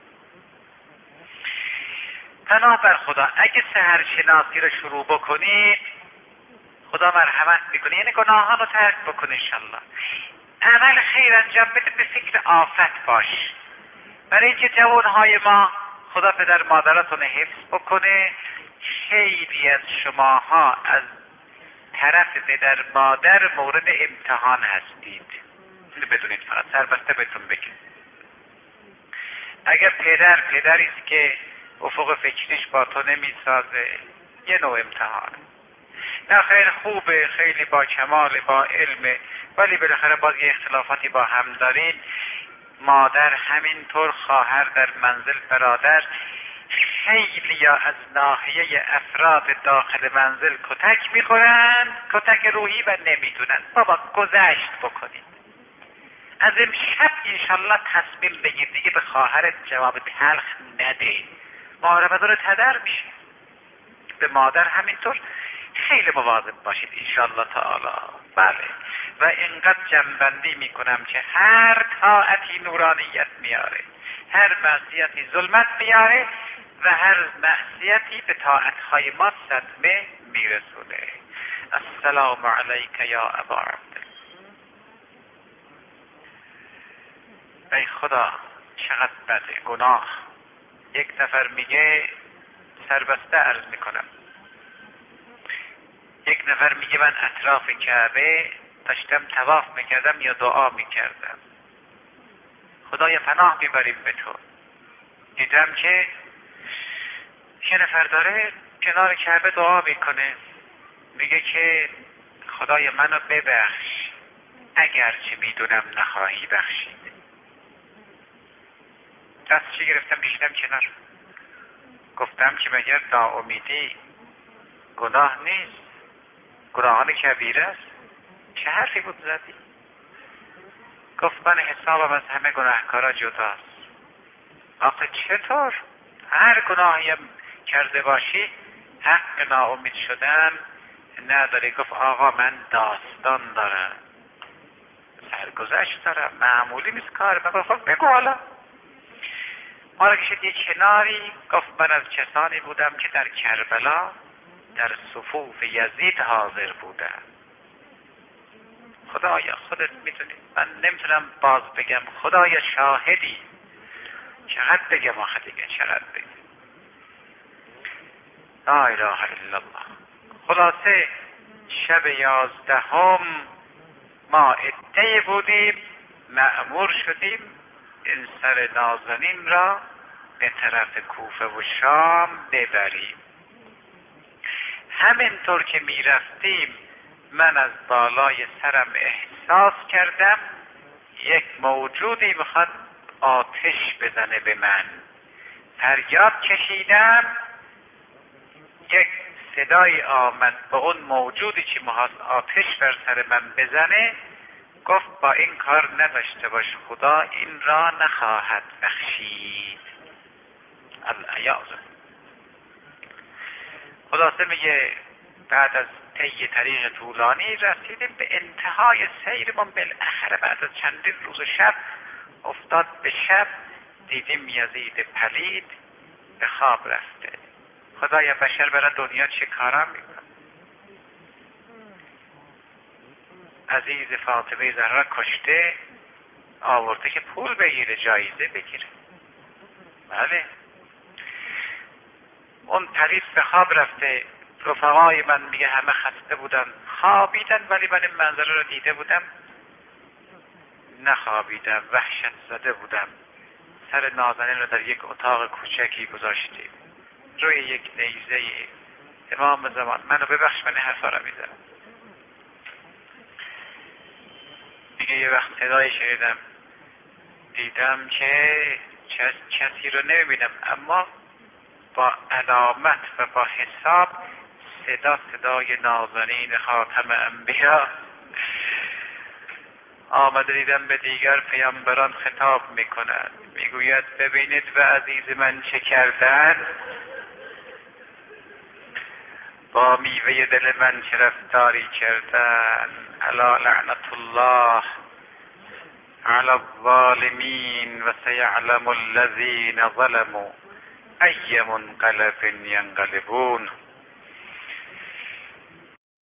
پناه بر خدا، اگه سحر شناسی رو شروع بکنید خدا مرحمت میکنه، یعنی گناهان رو ترک بکن انشالله. عمل خیر انجام بده، به فکر آفت باش. برای اینکه جوانهای ما خدا پدر مادراتون حفظ بکنه. خیلی از شماها از طرف پدر مادر مورد امتحان هستید. اینو بدونید، فقط سربسته بهتون بگم. اگر پدری است که افق فکریش با تو نمیسازه، یه نوع امتحان. نه خیر خوبه، خیلی با کمال، با علمه، ولی بالاخره باز یه اختلافاتی با هم دارین. مادر همینطور، خواهر در منزل، برادر. خیلی از ناحیه افراد داخل منزل کتک میخورن، کتک روحی، و نمیدونن. بابا گذشت بکنید. از امشب انشالله تصمیم بگیر دیگه به خواهرت جواب تلخ نده. مادر داره تدر میشه. به مادر همینطور خیلی مواظب باشید انشالله تعالی. بله. و اینقدر جنبندی میکنم که هر طاعتی نورانیت میاره، هر معصیتی ظلمت میاره و هر معصیتی به طاعتهای ما صدمه میرسونه. السلام علیک یا ابا عبد. ای خدا چقدر بده گناه. یک نفر میگه سربسته عرض میکنم، یک نفر میگه من اطراف کعبه داشتم طواف میکردم یا دعا میکردم. خدایا پناه میبریم به تو. دیدم که یه نفر داره کنار کعبه دعا میکنه، میگه که خدای منو ببخش اگرچه میدونم نخواهی بخشید. دستشی گرفتم کشیدم کنار. گفتم که مگر ناامیدی گناه نیست؟ گناهان کبیره است. چه حرفی بود زدی؟ گفت من حسابم از همه گناهکارا جداست. آخه چطور؟ هر گناهی کرده باشی حق ناامید شدن نداری. گفت آقا من داستان دارم، سرگذشت دارم، معمولی نیست کار من. گفت بگو حالا. ما را کشید یه کناری. گفت من از کسانی بودم که در کربلا در صفوف یزید حاضر بودم. خدایا خودت میدونی، من نمیتونم باز بگم. خدایا شاهدی. چقدر بگم آخه دیگه، چقدر بگم. لا اله الا الله. خلاصه شب 11 ما عده‌ای بودیم مأمور شدیم این سر نازنین را به طرف کوفه و شام ببریم. همینطور که می رفتیم من از بالای سرم احساس کردم یک موجودی میخواد آتش بزنه به من. فریاد کشیدم، یک صدای آمد به اون موجودی که میخواست آتش بر سر من بزنه، گفت با این کار نداشته باش، خدا این را نخواهد بخشید. العیاذ. خلاصه میگه بعد از طی طریق طولانی رسیدیم به انتهای سیرمون. بالاخره بعد از چندین روز و شب افتاد به شب، دیدیم یزید پلید به خواب رفته. خدایا بشر برای دنیا چه کارا میکنه؟ عزیز فاطمه زهرا کشته، آورده که پول بگیره، جایزه بگیره. بله، اون پلید به خواب رفته. رفقای من میگه همه خسته بودن، خوابیدن، ولی من این منظره رو دیده بودم نخوابیدم، وحشت زده بودم. سر نازنین رو در یک اتاق کوچکی گذاشتیم روی یک نیزه. امام زمان منو ببخش، من حرفا رو میزنم. دیگه یه وقت صدای شنیدم، دیدم که کسی رو نمیبینم، اما با علامت و با حساب صدای نازنین خاتم انبیا آمده. دیدم به دیگر پیامبران خطاب میکند، میگوید ببینید و عزیز من چه کردن، با میوه دل من چه رفتاری کردن. الا لعنت الله علی الظالمین و سیعلم الذین ظلموا ای منقلب ینقلبون.